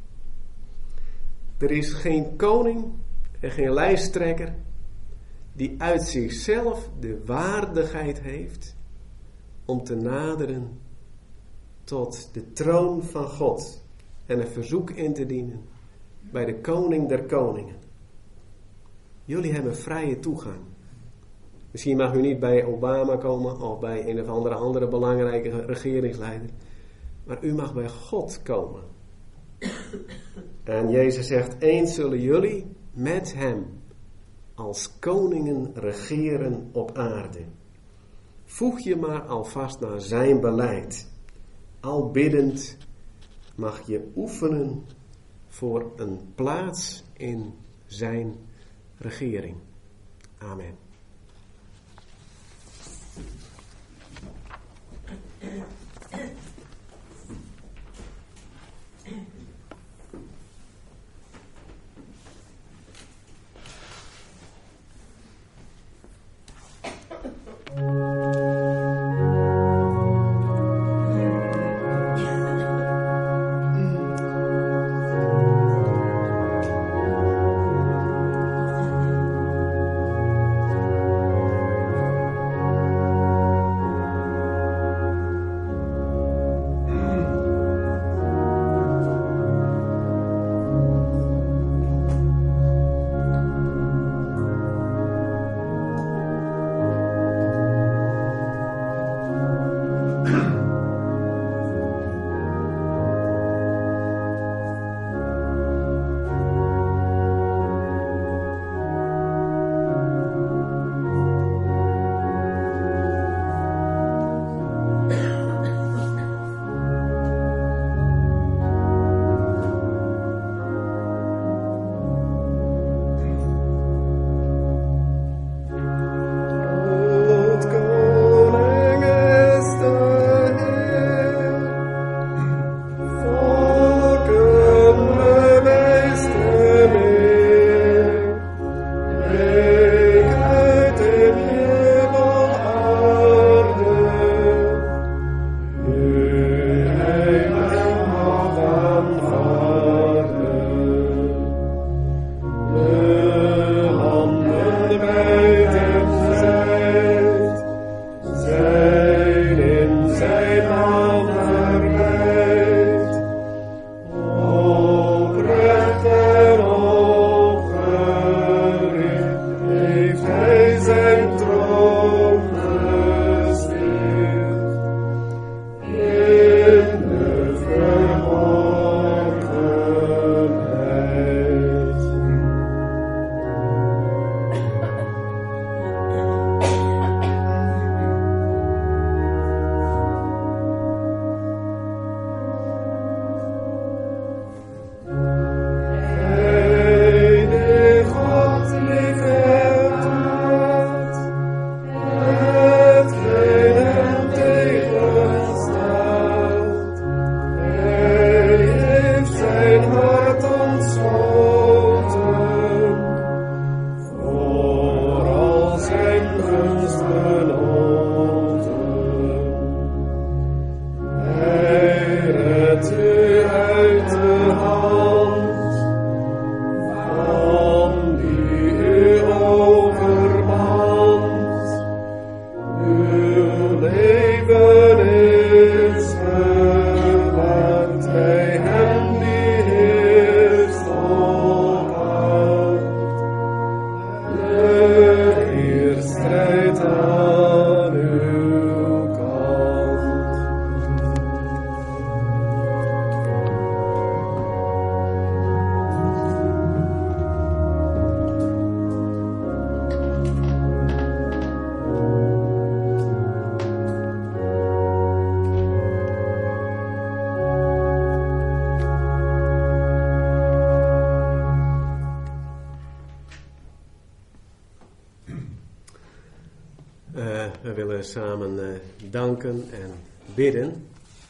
Er is geen koning en geen lijsttrekker die uit zichzelf de waardigheid heeft om te naderen tot de troon van God en een verzoek in te dienen bij de koning der koningen. Jullie hebben vrije toegang. Misschien mag u niet bij Obama komen of bij een of andere andere belangrijke regeringsleider, maar u mag bij God komen. En Jezus zegt, eens zullen jullie met hem als koningen regeren op aarde. Voeg je maar alvast naar zijn beleid. Al biddend mag je oefenen voor een plaats in zijn regering. Amen. We willen samen uh, danken en bidden.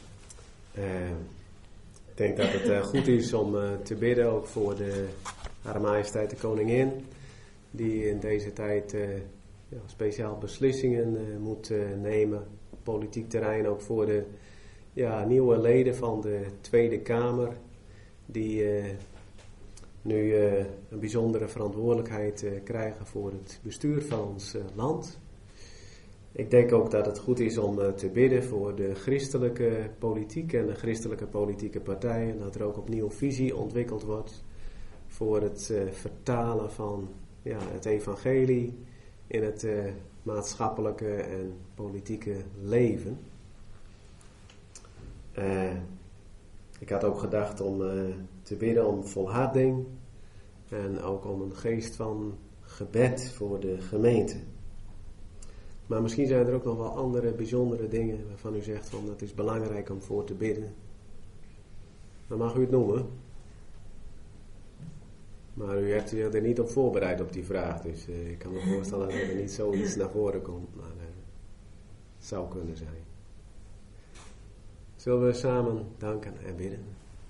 Uh, ik denk dat het uh, goed is om uh, te bidden ook voor de Hare Majesteit de Koningin, die in deze tijd uh, ja, speciaal beslissingen uh, moet uh, nemen op politiek terrein, ook voor de ja, nieuwe leden van de Tweede Kamer, die uh, nu uh, een bijzondere verantwoordelijkheid uh, krijgen voor het bestuur van ons uh, land. Ik denk ook dat het goed is om uh, te bidden voor de christelijke politiek en de christelijke politieke partijen, dat er ook opnieuw visie ontwikkeld wordt voor het uh, vertalen van ja, het evangelie in het uh, maatschappelijke en politieke leven. Uh, ik had ook gedacht om uh, te bidden om volharding en ook om een geest van gebed voor de gemeente. Maar misschien zijn er ook nog wel andere bijzondere dingen waarvan u zegt van dat is belangrijk om voor te bidden. Dan mag u het noemen. Maar u hebt zich er niet op voorbereid op die vraag. Dus uh, ik kan me voorstellen dat er niet zoiets naar voren komt. Maar uh, het zou kunnen zijn. Zullen we samen danken en bidden.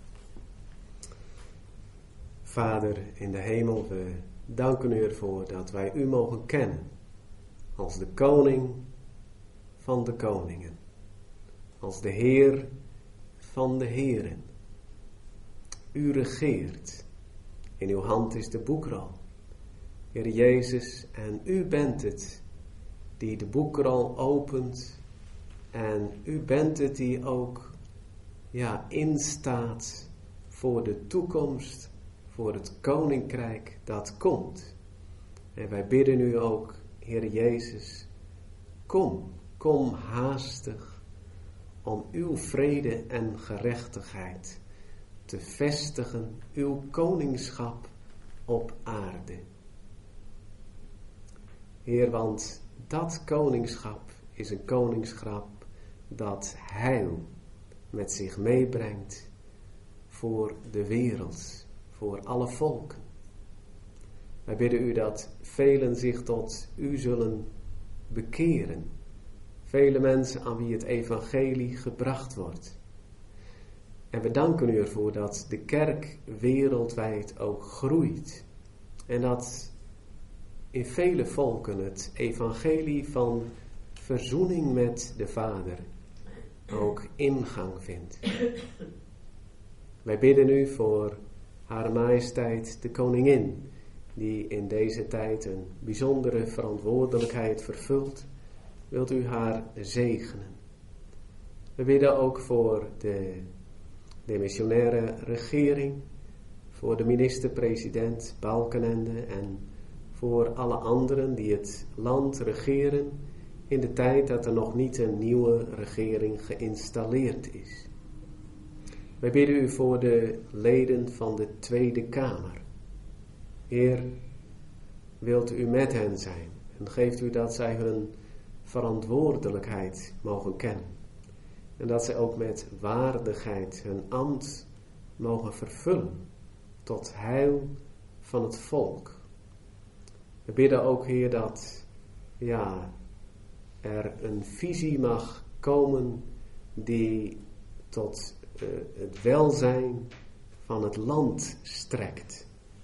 Vader in de hemel, we danken u ervoor dat wij u mogen kennen. Als de koning van de koningen. Als de Heer van de heren. U regeert. In uw hand is de boekrol. Heer Jezus, en u bent het die de boekrol opent. En u bent het die ook ja, instaat voor de toekomst, voor het koninkrijk dat komt. En wij bidden u ook, Heer Jezus, kom, kom haastig om uw vrede en gerechtigheid te vestigen, uw koningschap op aarde. Heer, want dat koningschap is een koningschap dat heil met zich meebrengt voor de wereld, voor alle volken. Wij bidden u dat velen zich tot u zullen bekeren. Vele mensen aan wie het evangelie gebracht wordt. En we danken u ervoor dat de kerk wereldwijd ook groeit. En dat in vele volken het evangelie van verzoening met de Vader ook ingang vindt. Wij bidden u voor Hare Majesteit de Koningin, die in deze tijd een bijzondere verantwoordelijkheid vervult. Wilt u haar zegenen. We bidden ook voor de demissionaire regering, voor de minister-president Balkenende en voor alle anderen die het land regeren in de tijd dat er nog niet een nieuwe regering geïnstalleerd is. Wij bidden u voor de leden van de Tweede Kamer. Heer, wilt u met hen zijn en geeft u dat zij hun verantwoordelijkheid mogen kennen. En dat zij ook met waardigheid hun ambt mogen vervullen tot heil van het volk. We bidden ook, Heer, dat ja, er een visie mag komen die tot uh, het welzijn van het land strekt.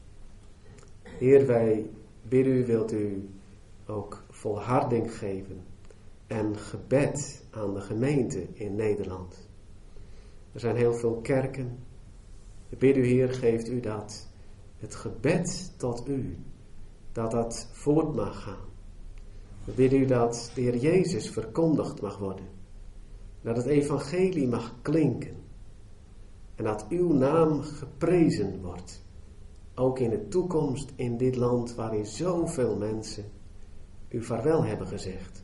Heer, wij bidden u, wilt u ook volharding geven en gebed aan de gemeente in Nederland. Er zijn heel veel kerken. We bidden u, Heer, geeft u dat het gebed tot u, dat dat voort mag gaan. We bidden u dat de Heer Jezus verkondigd mag worden. Dat het evangelie mag klinken. En dat uw naam geprezen wordt. Ook in de toekomst in dit land waarin zoveel mensen u vaarwel hebben gezegd.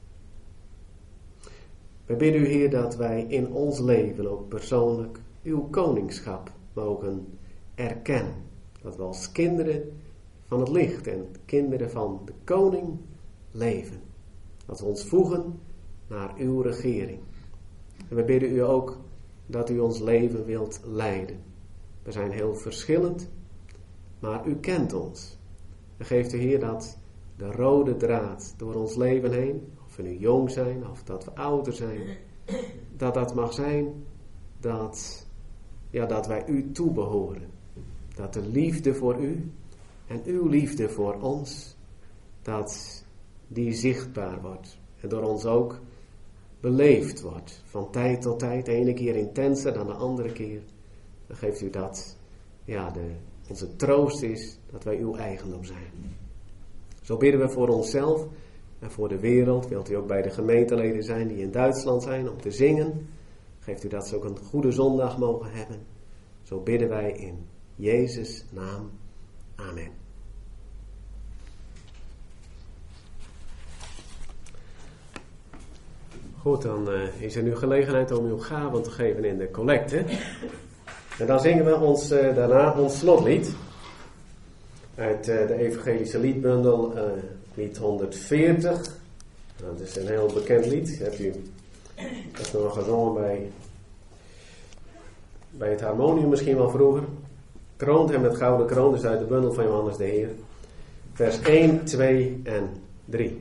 We bidden u, Heer, dat wij in ons leven ook persoonlijk uw koningschap mogen erkennen. Dat we als kinderen van het licht en kinderen van de koning leven. Dat we ons voegen naar uw regering. En we bidden u ook dat u ons leven wilt leiden. We zijn heel verschillend, maar u kent ons. En geeft u, Heer, dat de rode draad door ons leven heen, of we nu jong zijn of dat we ouder zijn, dat dat mag zijn dat, ja, dat wij u toebehoren. Dat de liefde voor u en uw liefde voor ons, dat die zichtbaar wordt. En door ons ook beleefd wordt. Van tijd tot tijd, de ene keer intenser dan de andere keer. Dan geeft u dat, ja, de, onze troost is dat wij uw eigendom zijn. Zo bidden we voor onszelf en voor de wereld. Wilt u ook bij de gemeenteleden zijn die in Duitsland zijn om te zingen. Geeft u dat ze ook een goede zondag mogen hebben. Zo bidden wij in Jezus' naam. Amen. Goed, dan uh, is er nu gelegenheid om uw gaven te geven in de collecte. En dan zingen we ons uh, daarna ons slotlied. Uit uh, de evangelische liedbundel, uh, lied honderdveertig. Nou, dat is een heel bekend lied. Heb u dat nog gezongen bij, bij het harmonium misschien wel vroeger. Kroont hem met gouden kroon, dus uit de bundel van Johannes de Heer. Vers één, twee en drie.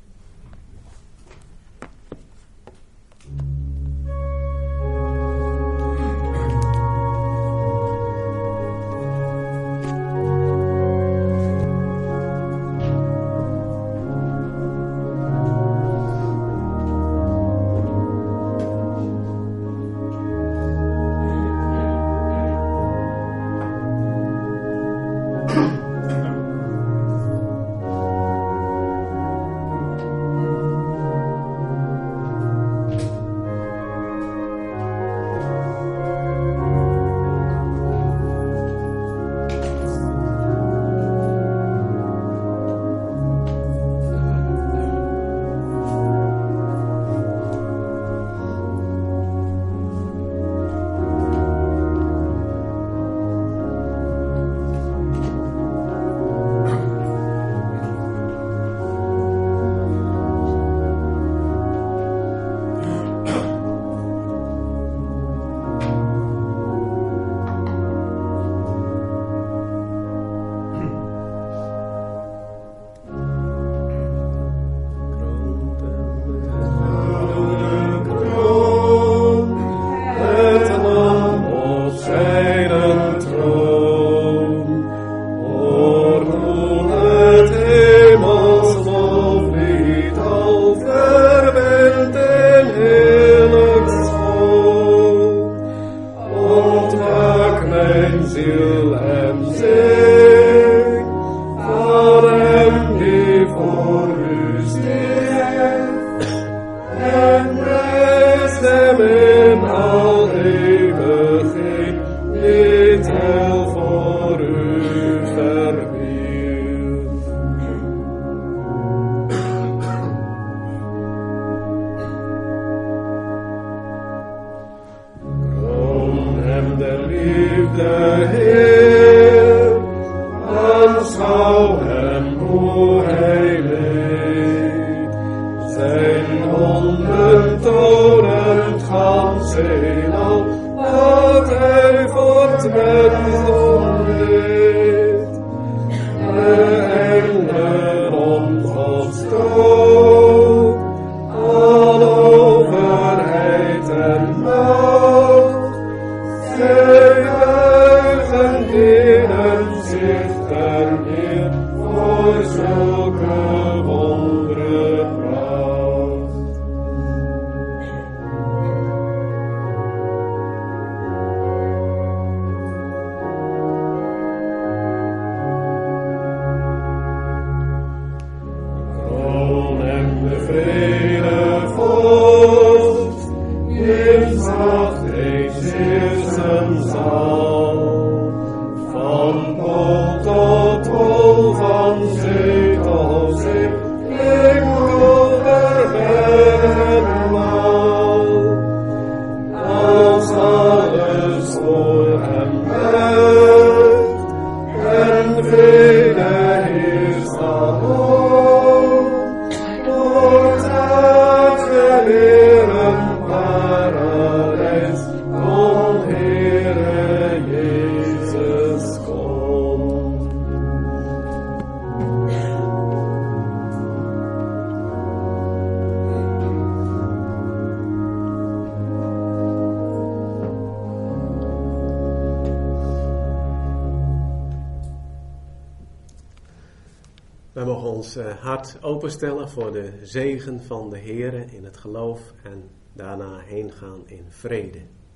Wij mogen ons hart openstellen voor de zegen van de Heere in het geloof en daarna heen gaan in vrede.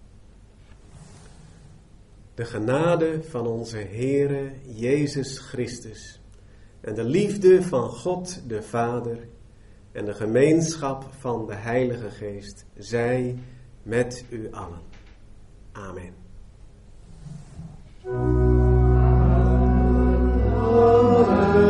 De genade van onze Heere Jezus Christus en de liefde van God de Vader en de gemeenschap van de Heilige Geest zij met u allen. Amen. Amen.